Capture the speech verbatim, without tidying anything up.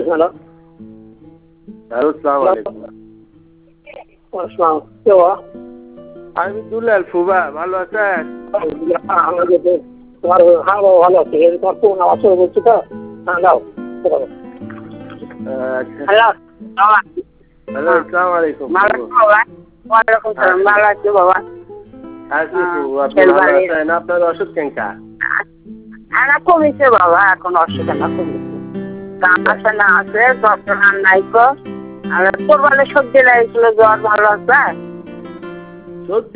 Hello hello, আসসালামু আলাইকুম। আসসালাম, কে বাবা? আমি দুলাল ফুবা, ভালো আছেন? আমাদের তোমার হ্যাঁ বাবা ভালো আছে। তোমার ফোন আওয়াজ করে বলছি তো। হ্যাঁ দাও। আচ্ছা, হ্যালো বাবা। হ্যালো, আসসালামু আলাইকুম। ভালো আছো বাবা? ওয়ালাইকুম সালাম, ভালো আছি বাবা। আছি হ্যাঁ, ফুবু, আপনি ভালো খেলবাড়ি। আছেন? আপনার অসুখ কেনকা? না কমিছে বাবা, এখন অসুবিধা না, কমিছে। কাম আছে না আছে, ডক্টর আর নাই কো। আর কোরবানি সবজি লাগছিল, জ্বর ভালো আছে। সর্দি